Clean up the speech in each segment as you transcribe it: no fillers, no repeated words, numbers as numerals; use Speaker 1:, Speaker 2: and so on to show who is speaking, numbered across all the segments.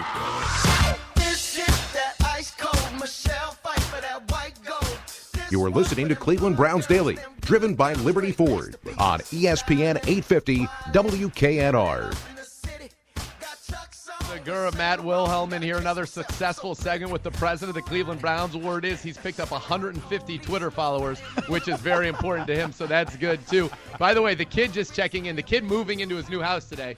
Speaker 1: Show. You are listening to Cleveland Browns Daily, driven by Liberty Ford on ESPN 850 WKNR.
Speaker 2: The Gura Matt Wilhelm here, another successful segment with the president of the Cleveland Browns. Word is he's picked up 150 Twitter followers, which is very important to him, so that's good too. By the way, the kid just checking in, the kid moving into his new house today.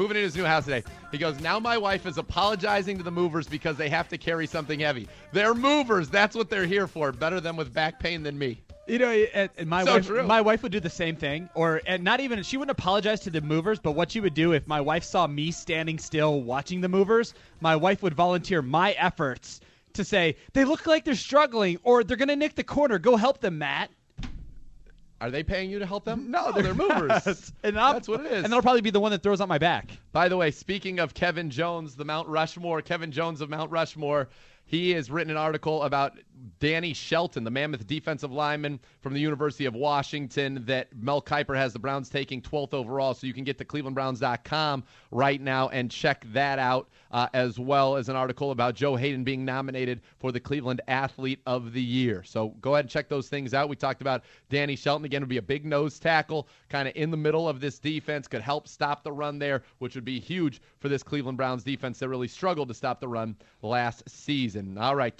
Speaker 2: He goes, now my wife is apologizing to the movers because they have to carry something heavy. They're movers. That's what they're here for. Better them with back pain than me.
Speaker 3: You know, and my wife would do the same thing, she wouldn't apologize to the movers, but what she would do if my wife saw me standing still watching the movers, my wife would volunteer my efforts to say, they look like they're struggling, or they're going to nick the corner. Go help them, Matt.
Speaker 2: Are they paying you to help them?
Speaker 3: No,
Speaker 2: they're movers. That's what it is.
Speaker 3: And they'll probably be the one that throws on my back.
Speaker 2: By the way, speaking of Kevin Jones, Kevin Jones of Mount Rushmore, he has written an article about Danny Shelton, the Mammoth defensive lineman from the University of Washington that Mel Kiper has the Browns taking 12th overall. So you can get to clevelandbrowns.com right now and check that out, as well as an article about Joe Hayden being nominated for the Cleveland Athlete of the Year. So go ahead and check those things out. We talked about Danny Shelton. Again, would be a big nose tackle kind of in the middle of this defense, could help stop the run there, which would be huge for this Cleveland Browns defense that really struggled to stop the run last season. All right,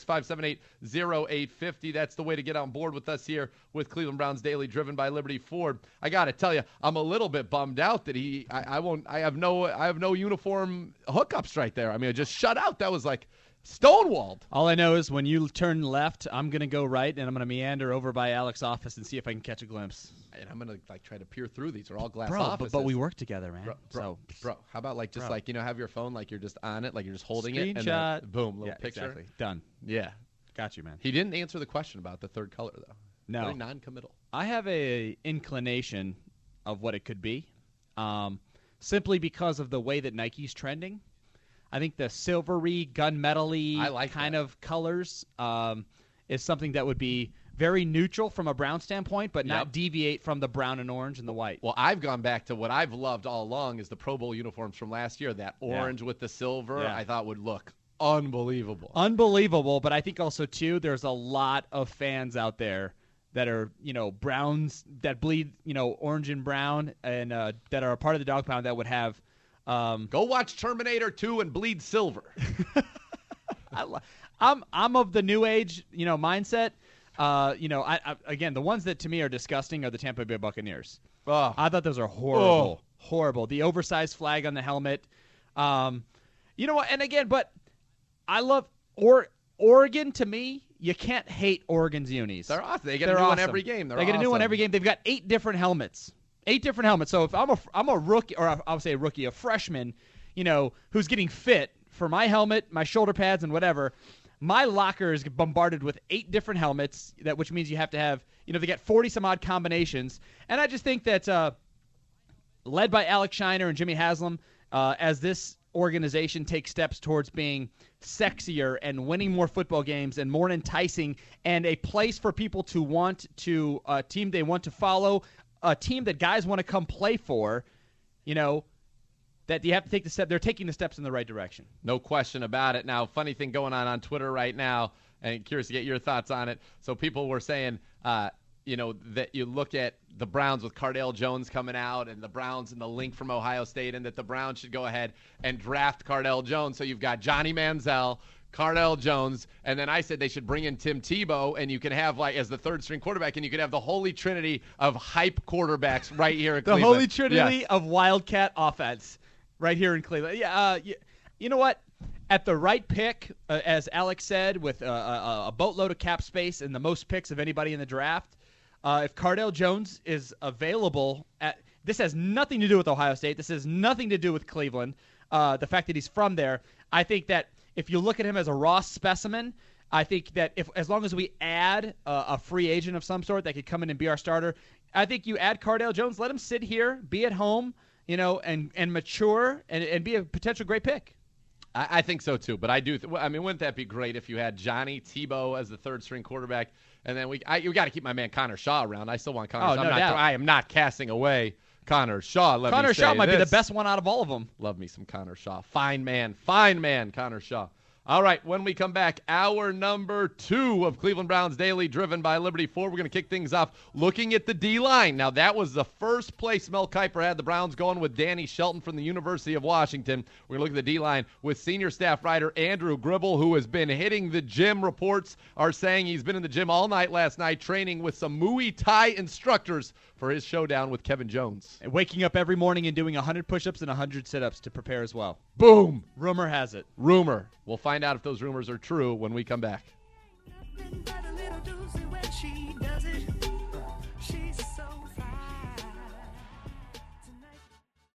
Speaker 2: 216-578-0850. That's the way to get on board with us here with Cleveland Browns Daily, driven by Liberty Ford. I got to tell you, I'm a little bit bummed out that I have no uniform hookups right there. I mean, I just shut out. That was like stonewalled.
Speaker 3: All I know is when you turn left, I'm going to go right, and I'm going to meander over by Alex's office and see if I can catch a glimpse.
Speaker 2: And I'm going to try to peer through these. They're all glass offices.
Speaker 3: But we work together, man.
Speaker 2: Bro, how about have your phone, like you're just on it, like you're just holding it.
Speaker 3: Screenshot.
Speaker 2: And then, boom, little picture.
Speaker 3: Exactly. Done.
Speaker 2: Yeah.
Speaker 3: Got you, man.
Speaker 2: He didn't answer the question about the third color, though.
Speaker 3: No.
Speaker 2: Very non-committal.
Speaker 3: I have a inclination of what it could be, simply because of the way that Nike's trending. I think the silvery, gunmetal-y kind of colors is something that would be very neutral from a Brown standpoint, but not deviate from the brown and orange and the white.
Speaker 2: Well, I've gone back to what I've loved all along is the Pro Bowl uniforms from last year. That orange with the silver, I thought would look unbelievable.
Speaker 3: Unbelievable, but I think also, too, there's a lot of fans out there that are, Browns that bleed, orange and brown, and that are a part of the dog pound that would have.
Speaker 2: Go watch Terminator 2 and bleed silver.
Speaker 3: I'm of the new age, mindset. Again, the ones that to me are disgusting are the Tampa Bay Buccaneers.
Speaker 2: Oh.
Speaker 3: I thought those are horrible. Horrible. The oversized flag on the helmet. You know what? And again, but I love Oregon. To me, you can't hate Oregon's unis.
Speaker 2: They're awesome. They get a new one every game.
Speaker 3: They get a new one every game. They've got 8 different helmets. 8 different helmets. So if I'm a rookie, or I'll say a rookie, a freshman, who's getting fit for my helmet, my shoulder pads, and whatever, my locker is bombarded with 8 different helmets, which means you have to have, they get 40-some-odd combinations. And I just think that led by Alex Shiner and Jimmy Haslam, as this organization takes steps towards being sexier and winning more football games and more enticing and a place for people to want to, a team they want to follow, a team that guys want to come play for, that you have to take the step. They're taking the steps in the right direction.
Speaker 2: No question about it. Now, funny thing going on Twitter right now, and curious to get your thoughts on it. So people were saying, that you look at the Browns with Cardale Jones coming out and the Browns and the link from Ohio State, and that the Browns should go ahead and draft Cardale Jones. So you've got Johnny Manziel, Cardale Jones, and then I said they should bring in Tim Tebow, and you can have, as the third-string quarterback, and you could have the holy trinity of hype quarterbacks right here in Cleveland.
Speaker 3: The holy trinity of Wildcat offense right here in Cleveland. Yeah, you know what? At the right pick, as Alex said, with a boatload of cap space and the most picks of anybody in the draft, if Cardale Jones is available, this has nothing to do with Ohio State. This has nothing to do with Cleveland. The fact that he's from there, I think that if you look at him as a raw specimen, I think that as long as we add a free agent of some sort that could come in and be our starter, I think you add Cardale Jones, let him sit here, be at home, and mature and be a potential great pick.
Speaker 2: I think so too, but I do. Wouldn't that be great if you had Johnny Tebow as the third-string quarterback, and then you got to keep my man Connor Shaw around. I still want Connor.
Speaker 3: No doubt.
Speaker 2: I am not casting away Connor Shaw.
Speaker 3: Connor Shaw might be the best one out of all of them.
Speaker 2: Love me some Connor Shaw. Fine man, Connor Shaw. All right, when we come back, hour number 2 of Cleveland Browns Daily, driven by Liberty Ford. We're going to kick things off looking at the D-line. Now, that was the first place Mel Kiper had the Browns going with Danny Shelton from the University of Washington. We're going to look at the D-line with senior staff writer Andrew Gribble, who has been hitting the gym. Reports are saying he's been in the gym all night last night training with some Muay Thai instructors for his showdown with Kevin Jones.
Speaker 3: And waking up every morning and doing 100 push-ups and 100 sit-ups to prepare as well.
Speaker 2: Boom!
Speaker 3: Rumor has it.
Speaker 2: Rumor. We'll find out if those rumors are true when we come back.